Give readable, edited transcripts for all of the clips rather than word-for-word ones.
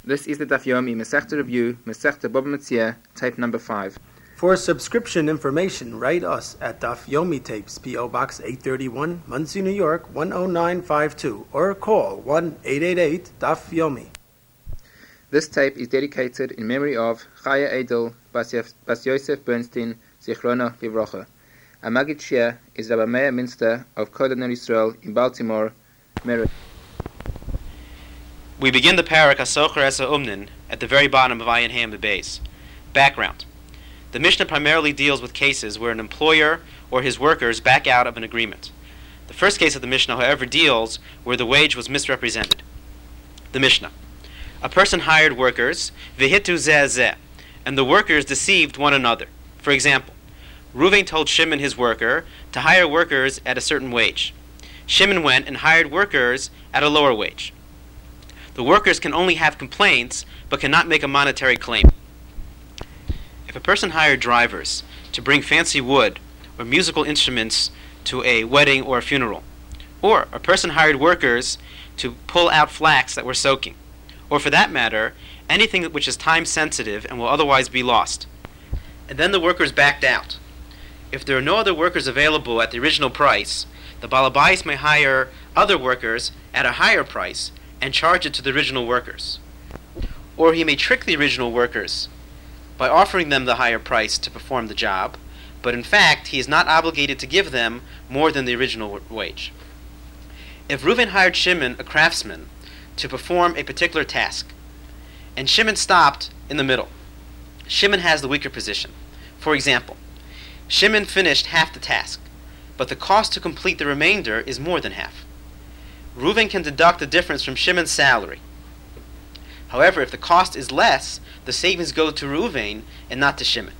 This is the Daf Yomi Masechta Review, Masechta Baba Metzia, tape number 5. For subscription information, write us at Daf Yomi Tapes, P.O. Box 831, Monsey, New York, 10952, or call 1-888-DAF Yomi. This tape is dedicated in memory of Chaya Edel Bas Yosef Bernstein, Zichrona Livrocha. A Maggid Shia is Rabbi Meir Minster of Kodener Yisrael in Baltimore, Maryland. We begin the parak Hasocher Esa Umnin at the very bottom of Ayin Ham the base. Background. The Mishnah primarily deals with cases where an employer or his workers back out of an agreement. The first case of the Mishnah, however, deals where the wage was misrepresented. The Mishnah. A person hired workers, v'hitu zeh zeh, and the workers deceived one another. For example, Reuven told Shimon, his worker, to hire workers at a certain wage. Shimon went and hired workers at a lower wage. The workers can only have complaints, but cannot make a monetary claim. If a person hired drivers to bring fancy wood or musical instruments to a wedding or a funeral, or a person hired workers to pull out flax that were soaking, or for that matter, anything which is time sensitive and will otherwise be lost, and then the workers backed out. If there are no other workers available at the original price, the balabais may hire other workers at a higher price and charge it to the original workers. Or he may trick the original workers by offering them the higher price to perform the job, but in fact he is not obligated to give them more than the original wage. If Reuven hired Shimon, a craftsman, to perform a particular task, and Shimon stopped in the middle, Shimon has the weaker position. For example, Shimon finished half the task, but the cost to complete the remainder is more than half. Reuven can deduct the difference from Shimon's salary. However, if the cost is less, the savings go to Reuven and not to Shimon.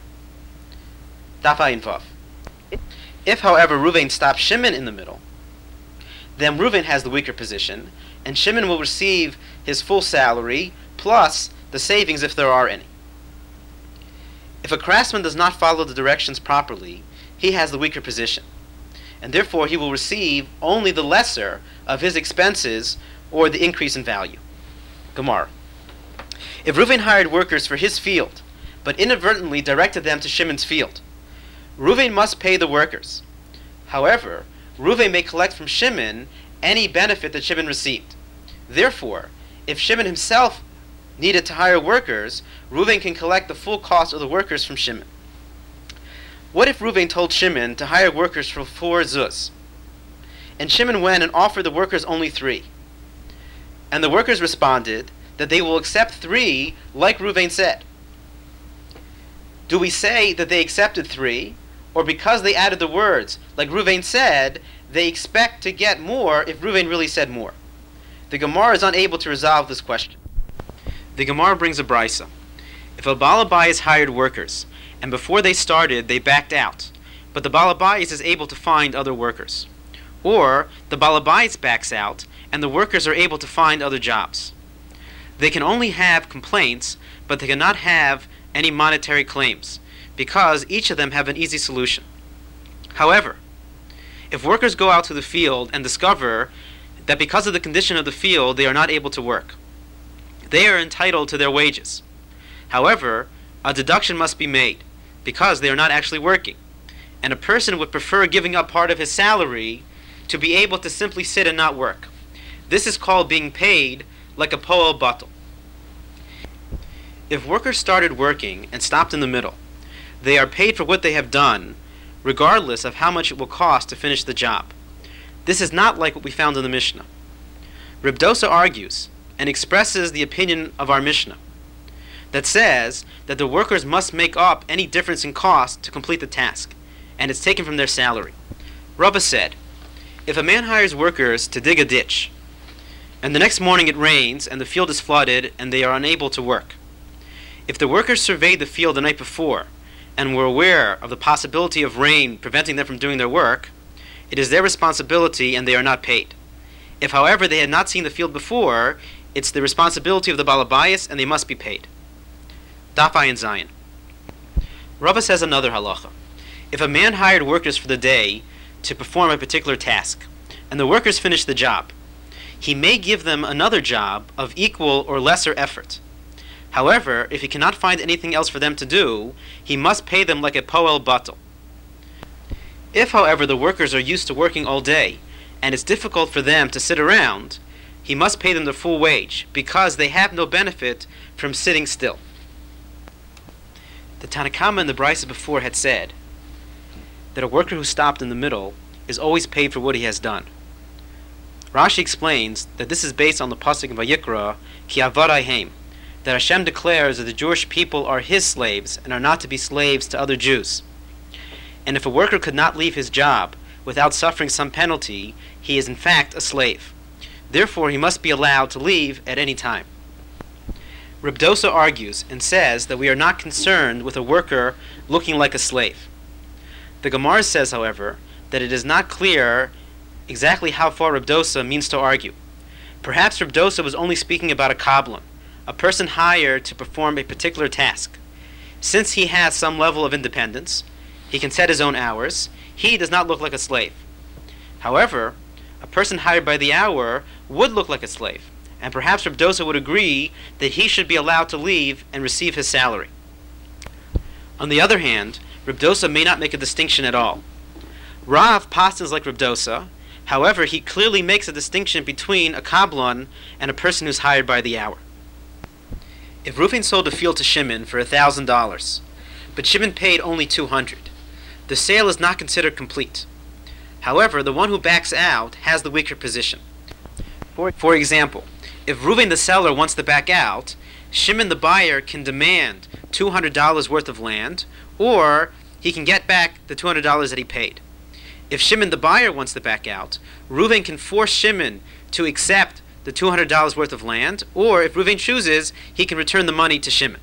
Daf Ayin Vav. If, however, Reuven stops Shimon in the middle, then Reuven has the weaker position, and Shimon will receive his full salary plus the savings if there are any. If a craftsman does not follow the directions properly, he has the weaker position, and therefore he will receive only the lesser of his expenses or the increase in value. Gemara. If Reuven hired workers for his field, but inadvertently directed them to Shimon's field, Reuven must pay the workers. However, Reuven may collect from Shimon any benefit that Shimon received. Therefore, if Shimon himself needed to hire workers, Reuven can collect the full cost of the workers from Shimon. What if Reuven told Shimon to hire workers for 4 zuz, and Shimon went and offered the workers only 3, and the workers responded that they will accept 3 like Reuven said? Do we say that they accepted 3, or because they added the words like Reuven said, they expect to get more if Reuven really said more? The Gemara is unable to resolve this question. The Gemara brings a brisa. If a balabais hired workers, and before they started they backed out, but the balabais is able to find other workers, or the balabais backs out and the workers are able to find other jobs, they can only have complaints, but they cannot have any monetary claims, because each of them have an easy solution. However, if workers go out to the field and discover that because of the condition of the field they are not able to work, they are entitled to their wages. However, a deduction must be made, because they are not actually working, and a person would prefer giving up part of his salary to be able to simply sit and not work. This is called being paid like a poel batel. If workers started working and stopped in the middle, they are paid for what they have done, regardless of how much it will cost to finish the job. This is not like what we found in the Mishnah. Reb Dosa argues and expresses the opinion of our Mishnah that says that the workers must make up any difference in cost to complete the task, and it's taken from their salary. Rava said, if a man hires workers to dig a ditch, and the next morning it rains and the field is flooded and they are unable to work, if the workers surveyed the field the night before and were aware of the possibility of rain preventing them from doing their work, it is their responsibility and they are not paid. If, however, they had not seen the field before, it's the responsibility of the balabais and they must be paid. Daf Ayin Zayin. Rava says another halacha. If a man hired workers for the day to perform a particular task, and the workers finish the job, he may give them another job of equal or lesser effort, However, if he cannot find anything else for them to do, he must pay them like a poel batel. If, however, the workers are used to working all day, and it's difficult for them to sit around, he must pay them the full wage, because they have no benefit from sitting still. The Tanakama in the Brisa before had said that a worker who stopped in the middle is always paid for what he has done. Rashi explains that this is based on the pasuk in Vayikra, Ki avarai heim, that Hashem declares that the Jewish people are His slaves and are not to be slaves to other Jews. And if a worker could not leave his job without suffering some penalty, he is in fact a slave. Therefore, he must be allowed to leave at any time. Reb Dosa argues and says that we are not concerned with a worker looking like a slave. The Gemara says, however, that it is not clear exactly how far Reb Dosa means to argue. Perhaps Reb Dosa was only speaking about a kablan, a person hired to perform a particular task. Since he has some level of independence, he can set his own hours, he does not look like a slave. However, a person hired by the hour would look like a slave, and perhaps Reb Dosa would agree that he should be allowed to leave and receive his salary. On the other hand, Reb Dosa may not make a distinction at all. Rav pastors like Reb Dosa, however, he clearly makes a distinction between a kablan and a person who's hired by the hour. If Reuven sold a field to Shimon for $1,000, but Shimon paid only $200, the sale is not considered complete. However, the one who backs out has the weaker position. For example, if Reuven the seller wants to back out, Shimon the buyer can demand $200 worth of land, or he can get back the $200 that he paid. If Shimon the buyer wants to back out, Reuven can force Shimon to accept the $200 worth of land, or if Reuven chooses, he can return the money to Shimon.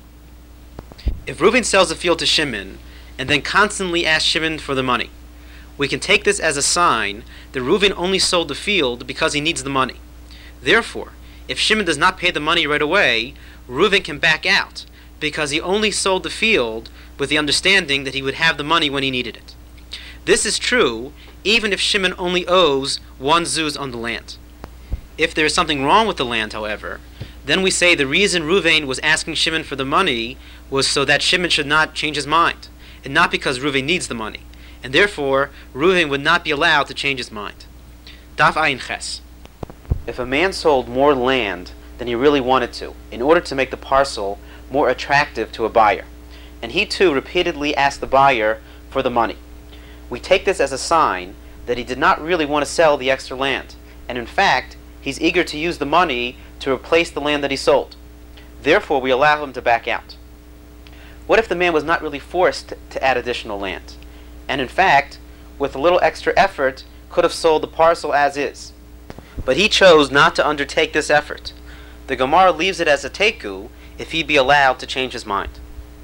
If Reuven sells the field to Shimon and then constantly asks Shimon for the money, we can take this as a sign that Reuven only sold the field because he needs the money. Therefore, if Shimon does not pay the money right away, Reuven can back out because he only sold the field with the understanding that he would have the money when he needed it. This is true even if Shimon only owes one zuz on the land. If there is something wrong with the land, however, then we say the reason Reuven was asking Shimon for the money was so that Shimon should not change his mind, and not because Reuven needs the money, and therefore Reuven would not be allowed to change his mind. Daf Ayin Ches. If a man sold more land than he really wanted to, in order to make the parcel more attractive to a buyer, and he too repeatedly asked the buyer for the money, we take this as a sign that he did not really want to sell the extra land, and in fact, he's eager to use the money to replace the land that he sold. Therefore, we allow him to back out. What if the man was not really forced to add additional land, and in fact, with a little extra effort, could have sold the parcel as is? But he chose not to undertake this effort. The Gemara leaves it as a teku if he be allowed to change his mind.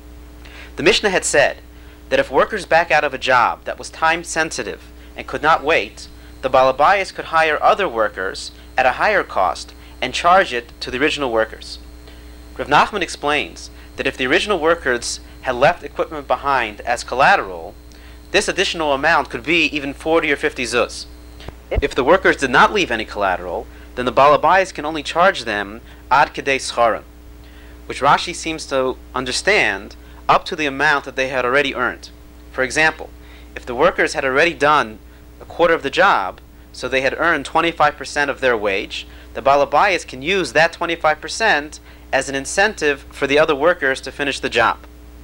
The Mishnah had said that if workers back out of a job that was time sensitive and could not wait, the balabayas could hire other workers at a higher cost and charge it to the original workers. Rav Nachman explains that if the original workers had left equipment behind as collateral, this additional amount could be even 40 or 50 zuz. If the workers did not leave any collateral, then the balabayas can only charge them ad kedei scharim, which Rashi seems to understand up to the amount that they had already earned. For example, if the workers had already done a quarter of the job, so they had earned 25% of their wage, the balabayas can use that 25% as an incentive for the other workers to finish the job.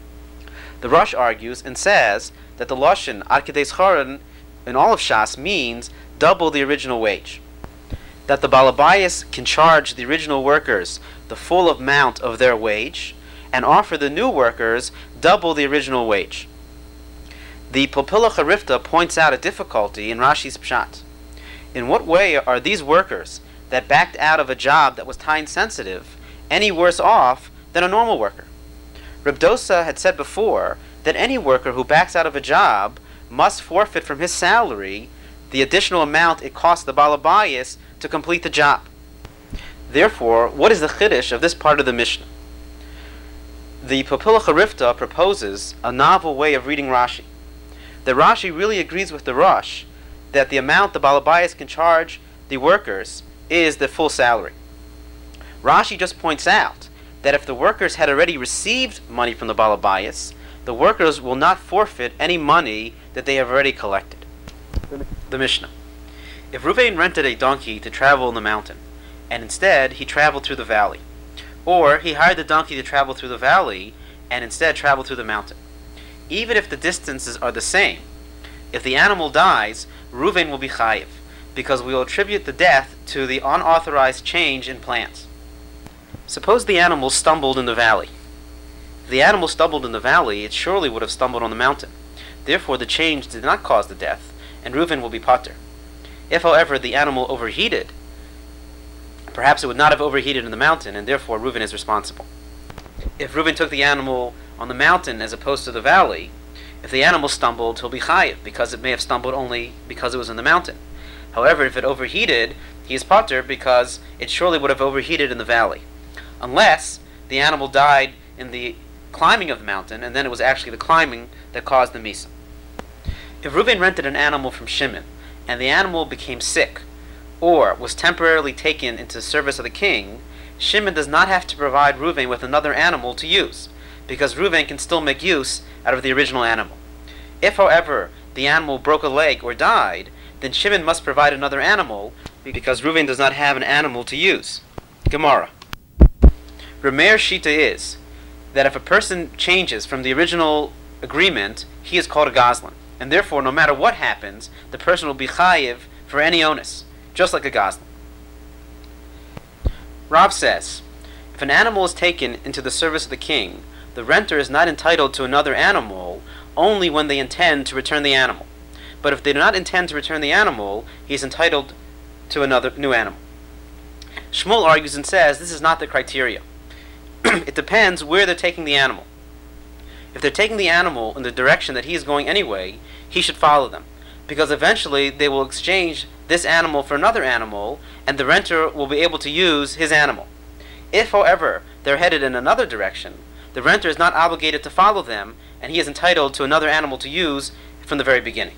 The Rosh argues and says that the lashon ad kedei scharim in all of Shas means double the original wage. That the balabayas can charge the original workers the full amount of their wage and offer the new workers double the original wage. The Popila Charifta points out a difficulty in Rashi's Pshat. In what way are these workers that backed out of a job that was time sensitive any worse off than a normal worker? Reb Dosa had said before that any worker who backs out of a job must forfeit from his salary the additional amount it costs the balabayas to complete the job. Therefore, what is the chiddush of this part of the Mishnah? The Popila Charifta proposes a novel way of reading Rashi. That Rashi really agrees with the Rosh that the amount the balabayas can charge the workers is the full salary. Rashi just points out that if the workers had already received money from the Balabayas, the workers will not forfeit any money that they have already collected. The Mishnah. If Reuven rented a donkey to travel in the mountain, and instead he traveled through the valley, or he hired the donkey to travel through the valley and instead traveled through the mountain, even if the distances are the same, if the animal dies, Reuven will be chayiv, because we will attribute the death to the unauthorized change in plans. Suppose the animal stumbled in the valley. If the animal stumbled in the valley, it surely would have stumbled on the mountain. Therefore, the change did not cause the death, and Reuven will be pater. If, however, the animal overheated, perhaps it would not have overheated in the mountain, and therefore Reuven is responsible. If Reuven took the animal on the mountain as opposed to the valley, if the animal stumbled, he'll be chayiv, because it may have stumbled only because it was in the mountain. However, if it overheated, he is pater because it surely would have overheated in the valley, unless the animal died in the climbing of the mountain, and then it was actually the climbing that caused the misa. If Reuven rented an animal from Shimon, and the animal became sick, or was temporarily taken into the service of the king, Shimon does not have to provide Reuven with another animal to use, because Reuven can still make use out of the original animal. If, however, the animal broke a leg or died, then Shimon must provide another animal, because Reuven does not have an animal to use. Gemara. Rameir's shita is that if a person changes from the original agreement, he is called a goslin, and therefore, no matter what happens, the person will be chayiv for any onus, just like a goslin. Rav says, if an animal is taken into the service of the king, the renter is not entitled to another animal only when they intend to return the animal. But if they do not intend to return the animal, he is entitled to another new animal. Shmuel argues and says this is not the criteria. It depends where they're taking the animal. If they're taking the animal in the direction that he is going anyway, he should follow them, because eventually they will exchange this animal for another animal, and the renter will be able to use his animal. If, however, they're headed in another direction, the renter is not obligated to follow them, and he is entitled to another animal to use from the very beginning.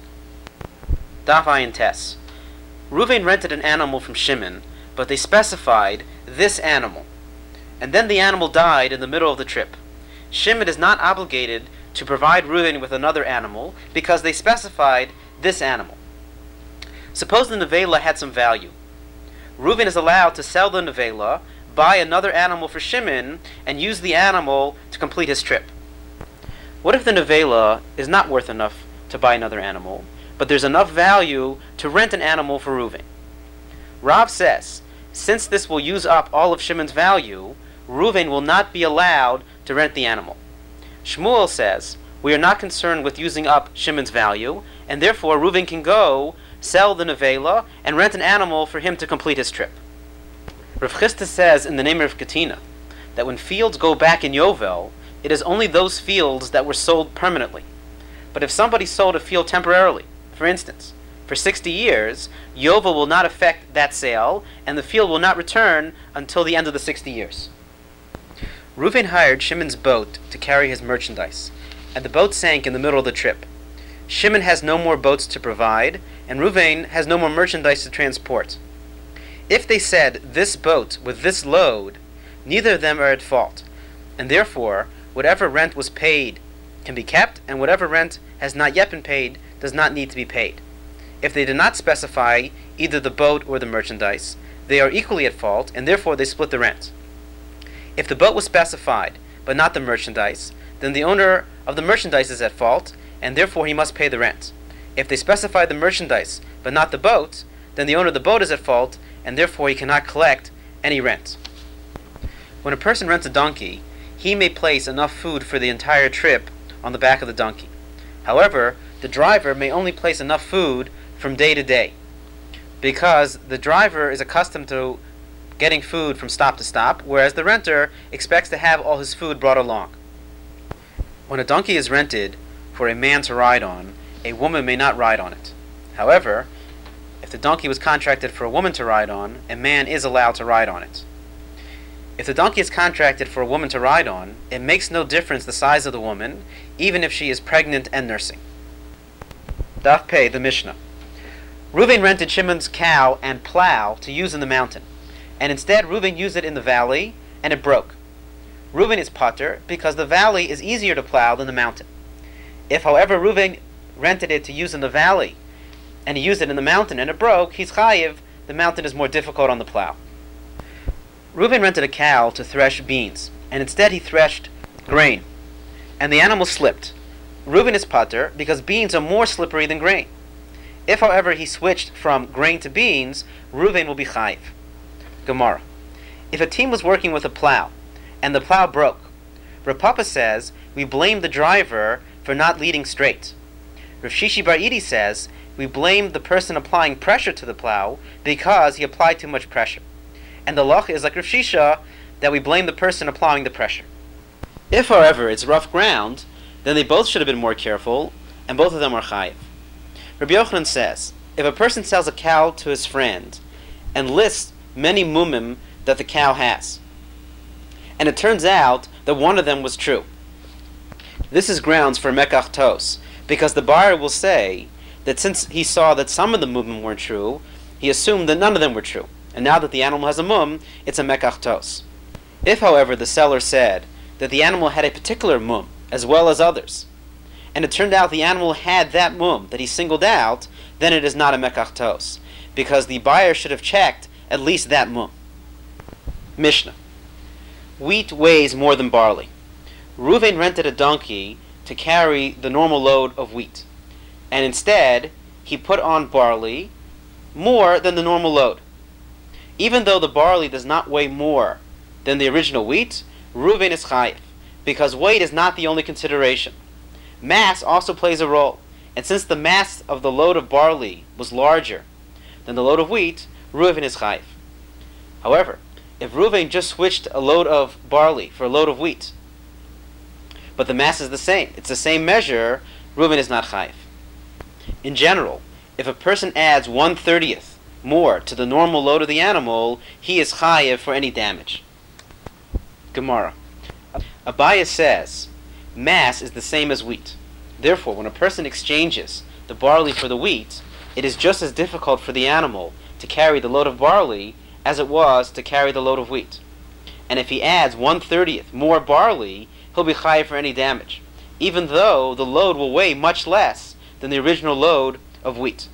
Daf Ayin Tes. Reuven rented an animal from Shimon, but they specified this animal, and then the animal died in the middle of the trip. Shimon is not obligated to provide Reuven with another animal because they specified this animal. Suppose the nevela had some value. Reuven is allowed to sell the nevela, buy another animal for Shimon, and use the animal to complete his trip. What if the nevela is not worth enough to buy another animal, but there's enough value to rent an animal for Reuven? Rav says, since this will use up all of Shimon's value, Reuven will not be allowed to rent the animal. Shmuel says, we are not concerned with using up Shimon's value, and therefore Reuven can go, sell the nevela, and rent an animal for him to complete his trip. Rav Chisda says in the name of Katina that when fields go back in Yovel, it is only those fields that were sold permanently. But if somebody sold a field temporarily, for instance, for 60 years, Yovel will not affect that sale, and the field will not return until the end of the 60 years. Reuven hired Shimon's boat to carry his merchandise, and the boat sank in the middle of the trip. Shimon has no more boats to provide, and Reuven has no more merchandise to transport. If they said, this boat with this load, neither of them are at fault, and therefore, whatever rent was paid can be kept, and whatever rent has not yet been paid does not need to be paid. If they did not specify either the boat or the merchandise, they are equally at fault, and therefore they split the rent. If the boat was specified, but not the merchandise, then the owner of the merchandise is at fault, and therefore he must pay the rent. If they specified the merchandise, but not the boat, then the owner of the boat is at fault, and therefore he cannot collect any rent. When a person rents a donkey, he may place enough food for the entire trip on the back of the donkey. However, the driver may only place enough food from day to day, because the driver is accustomed to getting food from stop to stop, whereas the renter expects to have all his food brought along. When a donkey is rented for a man to ride on, a woman may not ride on it. However, if the donkey was contracted for a woman to ride on, a man is allowed to ride on it. If the donkey is contracted for a woman to ride on, it makes no difference the size of the woman, even if she is pregnant and nursing. Daf Pei, the Mishnah. Reuven rented Shimon's cow and plow to use in the mountain, and instead Reuven used it in the valley, and it broke. Reuven is pater because the valley is easier to plow than the mountain. If, however, Reuven rented it to use in the valley, and he used it in the mountain and it broke, he's chayiv. The mountain is more difficult on the plow. Reuven rented a cow to thresh beans, and instead he threshed grain, and the animal slipped. Reuven is pater because beans are more slippery than grain. If, however, he switched from grain to beans, Reuven will be chayiv. Gemara. If a team was working with a plow, and the plow broke, Rav Papa says, we blame the driver for not leading straight. Rav Shishi Bar Idi says, we blame the person applying pressure to the plow because he applied too much pressure. And the loch is like Rav Shisha, that we blame the person applying the pressure. If, however, it's rough ground, then they both should have been more careful, and both of them are chayiv. Rabbi Yochanan says, if a person sells a cow to his friend and lists many mumim that the cow has, and it turns out that one of them was true, this is grounds for mekach tos, because the buyer will say that since he saw that some of the mumim weren't true, he assumed that none of them were true, and now that the animal has a mum, it's a mekach tos. If, however, the seller said that the animal had a particular mum as well as others, and it turned out the animal had that mum that he singled out, then it is not a mekach tos, because the buyer should have checked at least that mum. Mishnah. Wheat weighs more than barley. Reuven rented a donkey to carry the normal load of wheat, and instead he put on barley more than the normal load. Even though the barley does not weigh more than the original wheat, Reuven is chayiv, because weight is not the only consideration. Mass also plays a role, and since the mass of the load of barley was larger than the load of wheat, Reuven is chayiv. However, if Reuven just switched a load of barley for a load of wheat, but the mass is the same, it's the same measure, Reuven is not chayiv. In general, if a person adds 1/30 more to the normal load of the animal, he is chayiv for any damage. Gemara. Abaya says, mass is the same as wheat. Therefore, when a person exchanges the barley for the wheat, it is just as difficult for the animal to carry the load of barley as it was to carry the load of wheat. And if he adds 1/30 more barley, he'll be chayiv for any damage, even though the load will weigh much less than the original load of wheat.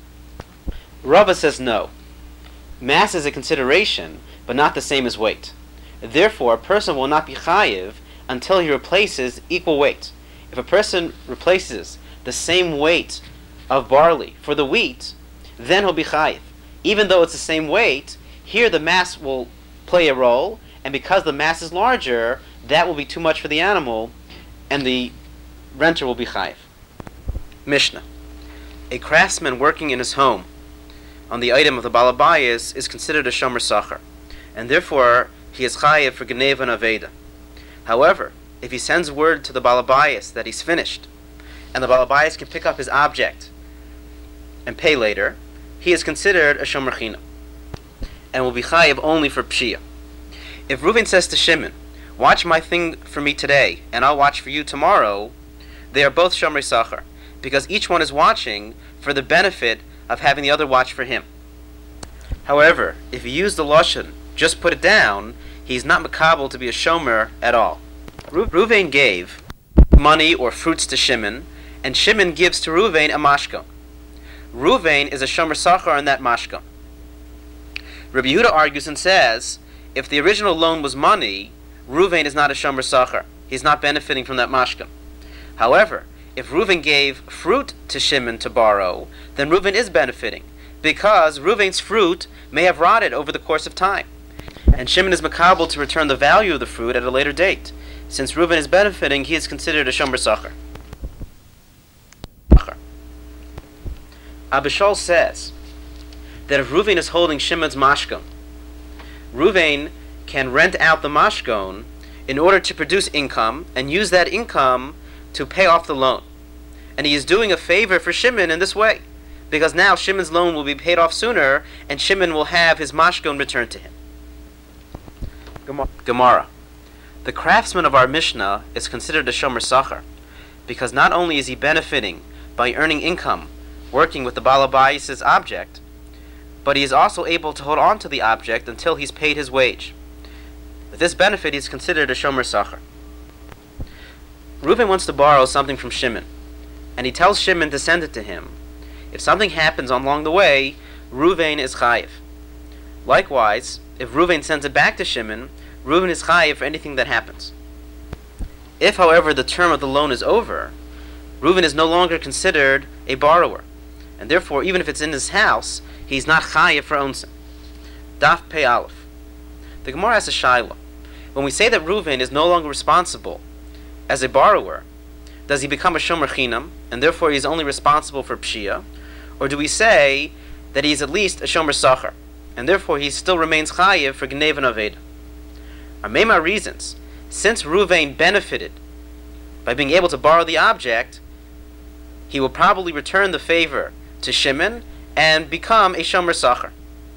Rava says no. Mass is a consideration, but not the same as weight. Therefore, a person will not be chayiv until he replaces equal weight. If a person replaces the same weight of barley for the wheat, then he'll be chayiv. Even though it's the same weight, here the mass will play a role, and because the mass is larger, that will be too much for the animal, and the renter will be chayiv. Mishnah. A craftsman working in his home on the item of the balabayas is considered a shomer sachar, and therefore he is chayiv for geneva and aveda. However, if he sends word to the balabayas that he's finished, and the balabayas can pick up his object and pay later, he is considered a shomer china, and will be chayiv only for pshia. If Reuven says to Shimon, watch my thing for me today, and I'll watch for you tomorrow, they are both shomer sachar, because each one is watching for the benefit of having the other watch for him. However, if he used the lashon, just put it down, he's not makabel to be a shomer at all. Reuven gave money or fruits to Shimon, and Shimon gives to Reuven a mashkon. Reuven is a shomer sachar on that mashkon. Rabbi Yehuda argues and says, if the original loan was money, Reuven is not a shomer sachar. He's not benefiting from that mashkon. However, if Reuven gave fruit to Shimon to borrow, then Reuven is benefiting, because Reuven's fruit may have rotted over the course of time, and Shimon is makabel to return the value of the fruit at a later date. Since Reuven is benefiting, he is considered a shomer sachar. Abishol says that if Reuven is holding Shimon's mashkon, Reuven can rent out the mashkon in order to produce income and use that income to pay off the loan. And he is doing a favor for Shimon in this way, because now Shimon's loan will be paid off sooner, and Shimon will have his mashkon returned to him. Gemara. The craftsman of our Mishnah is considered a shomer sachar, because not only is he benefiting by earning income working with the balabayas' object, but he is also able to hold on to the object until he's paid his wage. With this benefit, he is considered a shomer sachar. Reuven wants to borrow something from Shimon, and he tells Shimon to send it to him. If something happens along the way, Reuven is chayiv. Likewise, if Reuven sends it back to Shimon, Reuven is chayiv for anything that happens. If, however, the term of the loan is over, Reuven is no longer considered a borrower, and therefore, even if it's in his house, he's not chayiv for onsen. Daf Pei Aleph. The Gemara has a shaila. When we say that Reuven is no longer responsible as a borrower, does he become a shomer chinam, and therefore he is only responsible for pshia? Or do we say that he is at least a shomer sachar, and therefore he still remains chayiv for gnev and aveda? Our Meimar reasons, since Reuven benefited by being able to borrow the object, he will probably return the favor to Shimon and become a shomer sachar.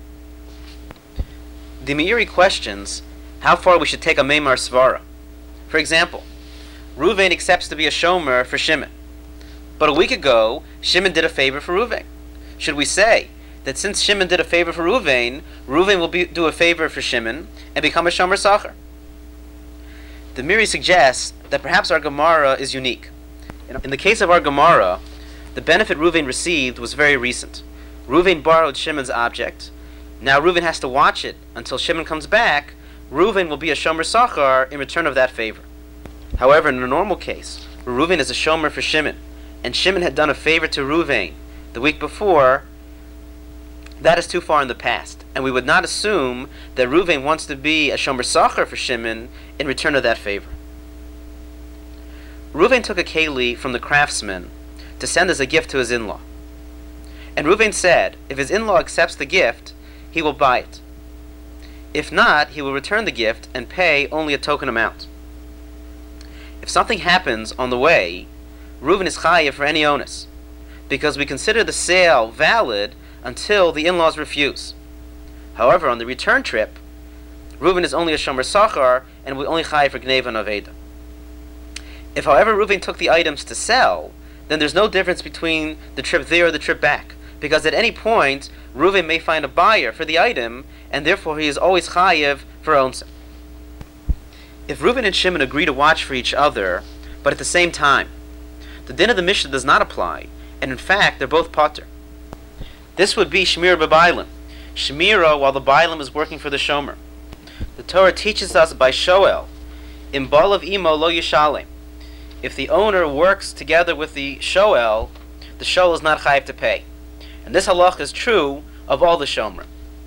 The Meiri questions how far we should take a Meimar svara. For example, Reuven accepts to be a shomer for Shimon, but a week ago Shimon did a favor for Reuven. Should we say that since Shimon did a favor for Reuven, Reuven will do a favor for Shimon and become a shomer sachar? The Meiri suggests that perhaps our Gemara is unique. In the case of our Gemara, the benefit Reuven received was very recent. Reuven borrowed Shimon's object. Now Reuven has to watch it until Shimon comes back. Reuven will be a shomer sachar in return of that favor. However, in a normal case, where Reuven is a shomer for Shimon, and Shimon had done a favor to Reuven the week before, that is too far in the past, and we would not assume that Reuven wants to be a shomer sachar for Shimon in return of that favor. Reuven took a keli from the craftsman to send as a gift to his in-law. And Reuven said, if his in-law accepts the gift, he will buy it. If not, he will return the gift and pay only a token amount. If something happens on the way, Reuven is chayiv for any onus, because we consider the sale valid until the in-laws refuse. However, on the return trip, Reuven is only a shomer sachar and will only chayiv for gneva and aveda. If, however, Reuven took the items to sell, then there's no difference between the trip there or the trip back, because at any point, Reuven may find a buyer for the item, and therefore he is always chayiv for onsen. If Reuven and Shimon agree to watch for each other, but at the same time, the din of the Mishnah does not apply, and in fact, they're both pater. This would be shmira b'bailim, shmira while the bailim is working for the shomer. The Torah teaches us by shoel, im balav imo lo yishalem. If the owner works together with the shoel is not chayiv to pay. And this halach is true of all the shomer.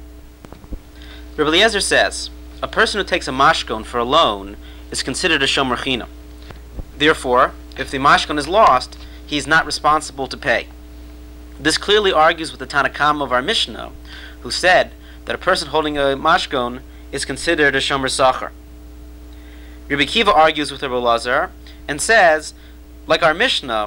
Rabbi Eliezer says, a person who takes a mashkon for a loan is considered a shomer chinam. Therefore, if the mashkon is lost, he is not responsible to pay. This clearly argues with the Tanakam of our Mishnah, who said that a person holding a mashkon is considered a shomer sachar. Rabbi Kiva argues with Rabbi Eliezer and says, like our Mishnah,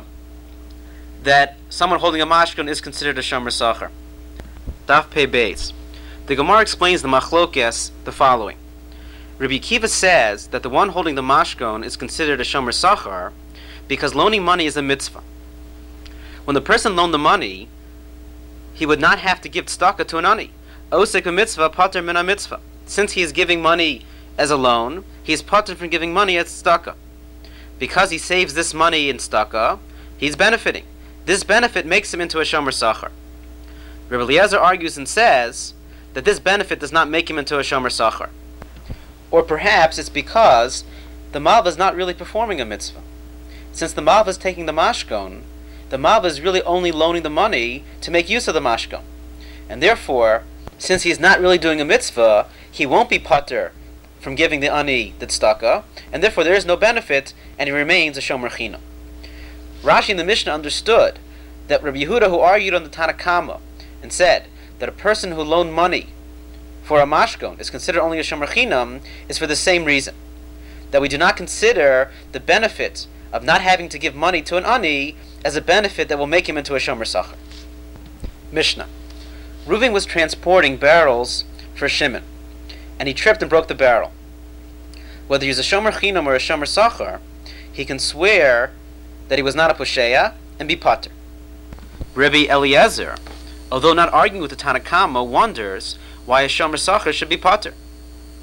that someone holding a mashkon is considered a shomer sachar. Daf Pei Beis. The Gemara explains the machlokes the following. Rabbi Kiva says that the one holding the mashkon is considered a shomer sachar because loaning money is a mitzvah. When the person loaned the money, he would not have to give tzedakah to an ani. Osek mitzvah pater min mitzvah. Since he is giving money as a loan, he is pater from giving money as tzedakah. Because he saves this money in tzedakah, he's benefiting. This benefit makes him into a shomer sachar. Rabbi Eliezer argues and says that this benefit does not make him into a shomer sachar. Or perhaps it's because the malva is not really performing a mitzvah. Since the malva is taking the mashkon, the malva is really only loaning the money to make use of the mashkon. And therefore, since he is not really doing a mitzvah, he won't be pater from giving the ani the tzedakah, and therefore there is no benefit, and he remains a shomer chinam. Rashi in the Mishnah understood that Rabbi Yehuda, who argued on the Tanakama, and said that a person who loaned money for a mashkon is considered only a shomer chinam, is for the same reason, that we do not consider the benefit of not having to give money to an ani as a benefit that will make him into a shomer sachar. Mishnah. Reuven was transporting barrels for Shimon, and he tripped and broke the barrel. Whether he's a shomer chinam or a shomer sachar, he can swear that he was not a posheya and be pater. Rabbi Eliezer, although not arguing with the Tanakama, wonders why a shomer sachar should be pater.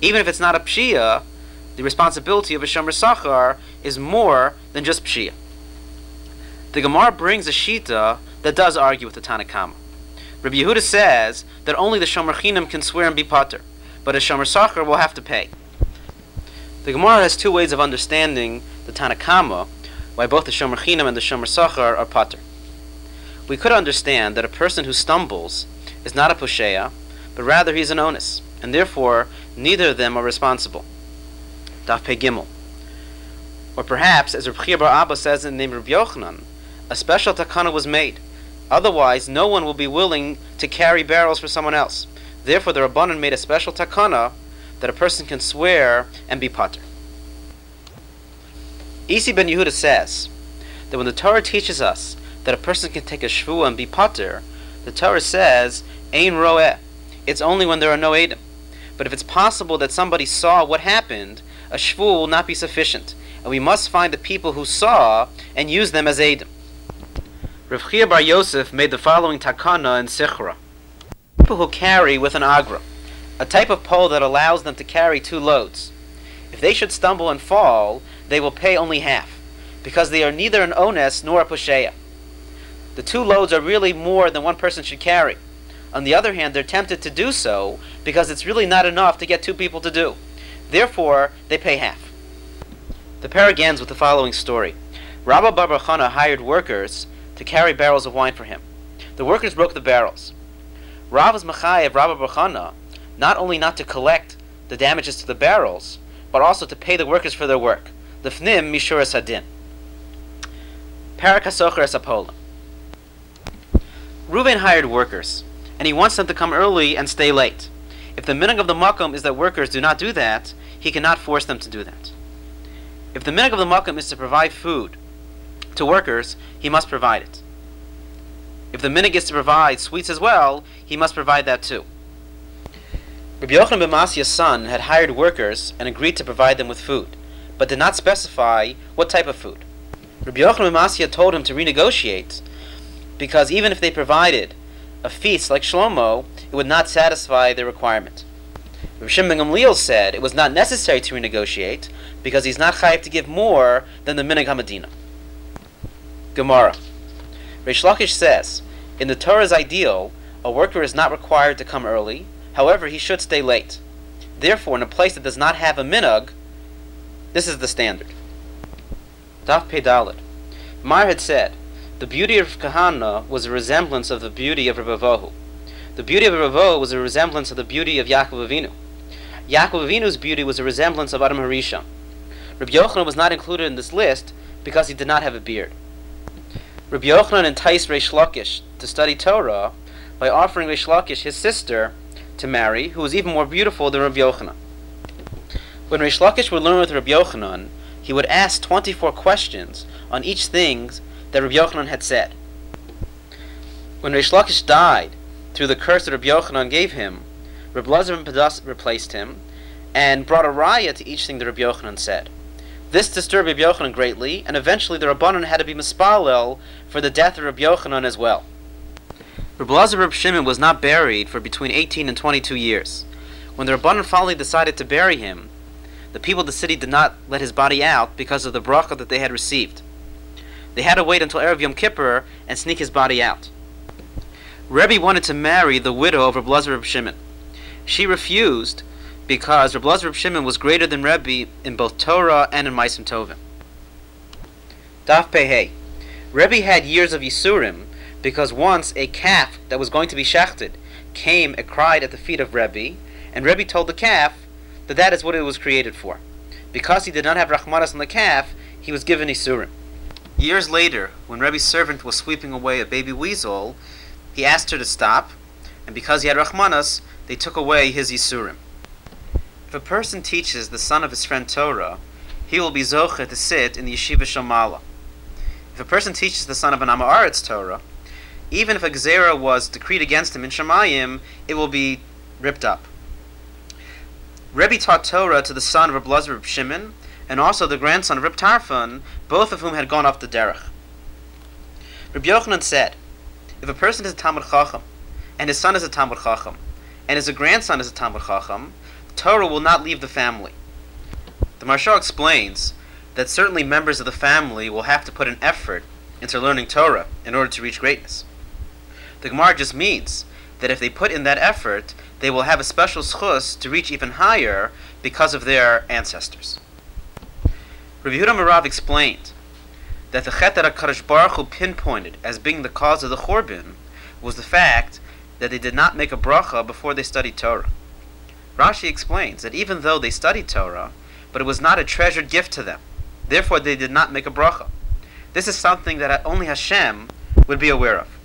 Even if it's not a pshia, the responsibility of a shomer sachar is more than just pshia. The Gemara brings a shita that does argue with the Tanna Kama. Rabbi Yehuda says that only the shomer chinam can swear and be pater, but a shomer sachar will have to pay. The Gemara has two ways of understanding the Tanna Kama, why both the shomer chinam and the shomer sachar are pater. We could understand that a person who stumbles is not a posheya, but rather he's an onus, and therefore neither of them are responsible. Daf Pei Gimel. Or perhaps, as Reb Chia bar Abba says in the name of Reb Yochanan, a special takana was made. Otherwise, no one will be willing to carry barrels for someone else. Therefore, the Rabbanan made a special takana that a person can swear and be pater. Isi ben Yehuda says that when the Torah teaches us that a person can take a shvuah and be pater, the Torah says, Ein roeh. It's only when there are no edim. But if it's possible that somebody saw what happened, a shvuah will not be sufficient, and we must find the people who saw and use them as edim. Rav Chia bar Yosef made the following takana in Sichra. People who carry with an agra, a type of pole that allows them to carry 2 loads. If they should stumble and fall, they will pay only half, because they are neither an ones nor a posheya. The 2 loads are really more than one person should carry. On the other hand, they're tempted to do so because it's really not enough to get 2 people to do. Therefore, they pay half. The parag ends with the following story. Rabba bar bar Chana hired workers to carry barrels of wine for him. The workers broke the barrels. Rav was machayev Rabba bar Chana not only not to collect the damages to the barrels, but also to pay the workers for their work. Lefnim mishuras hadin. Parak hasocher es apola. Reuven hired workers, and he wants them to come early and stay late. If the minhag of the makom is that workers do not do that, he cannot force them to do that. If the minhag of the makom is to provide food to workers, he must provide it. If the minhag is to provide sweets as well, he must provide that too. Rabbi Yochanan ben Masya's son had hired workers and agreed to provide them with food, but did not specify what type of food. Rabbi Yochanan ben Masya told him to renegotiate, because even if they provided a feast like Shlomo, it would not satisfy their requirement. Rabbi Shimon ben Gamliel said it was not necessary to renegotiate, because he's not chayav to give more than the minhag hamadina. Gemara. Reish Lakish says, in the Torah's ideal, a worker is not required to come early, however, he should stay late. Therefore, in a place that does not have a minhag, this is the standard. Daf Pei Daled. Meir had said, the beauty of Kahana was a resemblance of the beauty of Rebbe Vohu. The beauty of Rebbe Vohu was a resemblance of the beauty of Yaakov Avinu. Yaakov Avinu's beauty was a resemblance of Adam Harishon. Rabbi Yochanan was not included in this list because he did not have a beard. Rabbi Yochanan enticed Reish Lakish to study Torah by offering Reish Lakish his sister to marry, who was even more beautiful than Rabbi Yochanan. When Reish Lakish would learn with Rabbi Yochanan, he would ask 24 questions on each thing that Rabbi Yochanan had said. When Reish Lakish died, through the curse that Rabbi Yochanan gave him, Rabbi Lazar ben Padas replaced him and brought a raya to each thing that Rabbi Yochanan said. This disturbed Rabbi Yochanan greatly, and eventually the Rabbanan had to be mispalel for the death of Rabbi Yochanan as well. Rabbi Lazar ben Shimon was not buried for between 18 and 22 years. When the Rabbanan finally decided to bury him, the people of the city did not let his body out because of the bracha that they had received. They had to wait until Erev Yom Kippur and sneak his body out. Rebbe wanted to marry the widow of Rabbi Lazar ben Shimon. She refused because Rabbi Lazar ben Shimon was greater than Rebbe in both Torah and in Ma'asim Tovim. Daf Pei Hey. Rebbe had years of Yisurim because once a calf that was going to be shechted came and cried at the feet of Rebbe, and Rebbe told the calf that that is what it was created for. Because he did not have Rachmanas on the calf, he was given Yisurim. Years later, when Rebbe's servant was sweeping away a baby weasel, he asked her to stop, and because he had Rachmanas, they took away his Yisurim. If a person teaches the son of his friend Torah, he will be zocher to sit in the yeshiva Shamala. If a person teaches the son of an Amaretz Torah, even if a Gezerah was decreed against him in Shemayim, it will be ripped up. Rebbe taught Torah to the son of Rabbi Lazar ben Shimon, and also the grandson of Reb Tarfon, both of whom had gone off the derech. Rabbi Yochanan said, if a person is a Talmud Chacham, and his son is a Talmud Chacham, and his grandson is a Talmud Chacham, Torah will not leave the family. The Maharsha explains that certainly members of the family will have to put an effort into learning Torah in order to reach greatness. The Gemara just means that if they put in that effort, they will have a special schus to reach even higher because of their ancestors. Rabbi Yehuda Marav explained that the chet that HaKadosh Baruch Hu pinpointed as being the cause of the Churban was the fact that they did not make a bracha before they studied Torah. Rashi explains that even though they studied Torah, but it was not a treasured gift to them, therefore they did not make a bracha. This is something that only Hashem would be aware of.